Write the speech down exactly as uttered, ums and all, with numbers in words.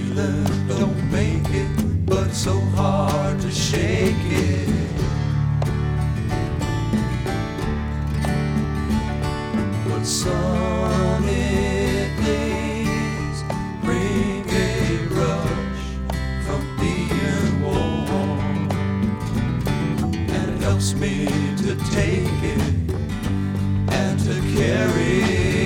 feeling don't make it, but it's so hard to shake it. But sunny days bring a rush from being warm, and it helps me to take it and to carry it.